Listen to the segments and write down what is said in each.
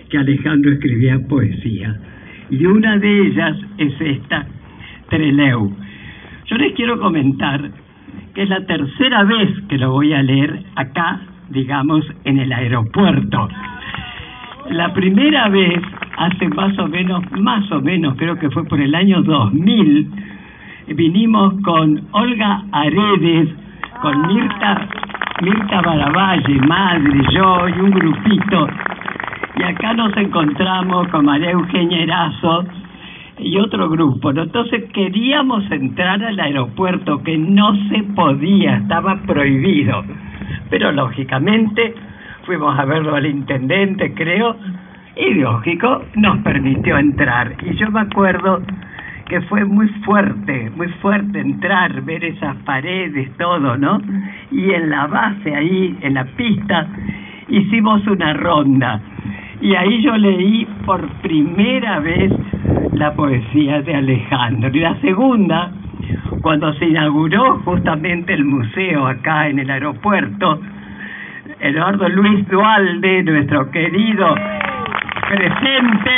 que Alejandro escribía poesía. Y una de ellas es esta, Trelew. Yo les quiero comentar que es la tercera vez que lo voy a leer acá, digamos, en el aeropuerto. La primera vez, hace más o menos, creo que fue por el año 2000, vinimos con Olga Aredes, con Mirta Baravalle, madre, yo y un grupito, y acá nos encontramos con María Eugenia Erazo y otro grupo, ¿no? Entonces queríamos entrar al aeropuerto, que no se podía, estaba prohibido, pero lógicamente fuimos a verlo al intendente, creo, y lógico, nos permitió entrar. Y yo me acuerdo que fue muy fuerte entrar, ver esas paredes, todo, ¿no? Y en la base ahí, en la pista, hicimos una ronda. Y ahí yo leí por primera vez la poesía de Alejandro. Y la segunda, cuando se inauguró justamente el museo acá en el aeropuerto, Eduardo Luis Dualde, nuestro querido presente,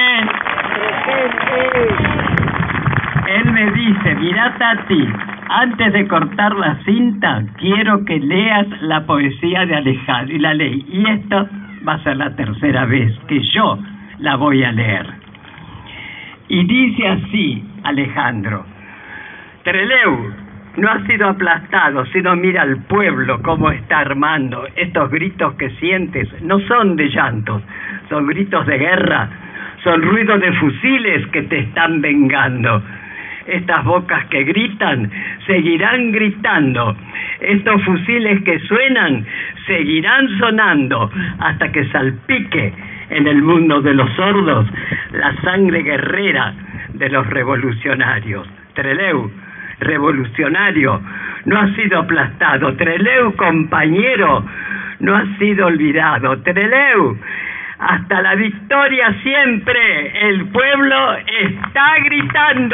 él me dice: mirá, Tati, antes de cortar la cinta, quiero que leas la poesía de Alejandro. Y la leí. Y esto va a ser la tercera vez que yo la voy a leer. Y dice así, Alejandro: Trelew no ha sido aplastado, sino mira al pueblo cómo está armando. Estos gritos que sientes no son de llantos, son gritos de guerra, son ruidos de fusiles que te están vengando. Estas bocas que gritan seguirán gritando. Estos fusiles que suenan seguirán sonando hasta que salpique en el mundo de los sordos la sangre guerrera de los revolucionarios. Trelew, revolucionario, no ha sido aplastado. Trelew, compañero, no ha sido olvidado. Trelew, hasta la victoria siempre, el pueblo está gritando.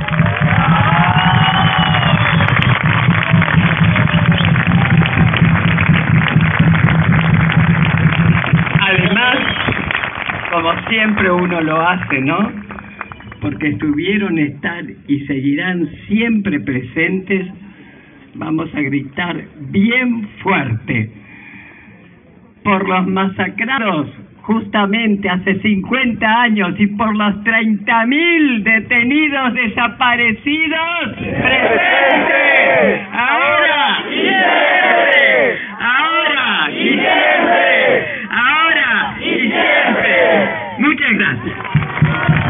Además, como siempre uno lo hace, ¿no? Porque estuvieron, están y seguirán siempre presentes, vamos a gritar bien fuerte por los masacrados justamente hace 50 años y por los 30.000 detenidos desaparecidos. ¡Presente! ¡Ahora y siempre! ¡Ahora y siempre! ¡Ahora y siempre! Muchas gracias.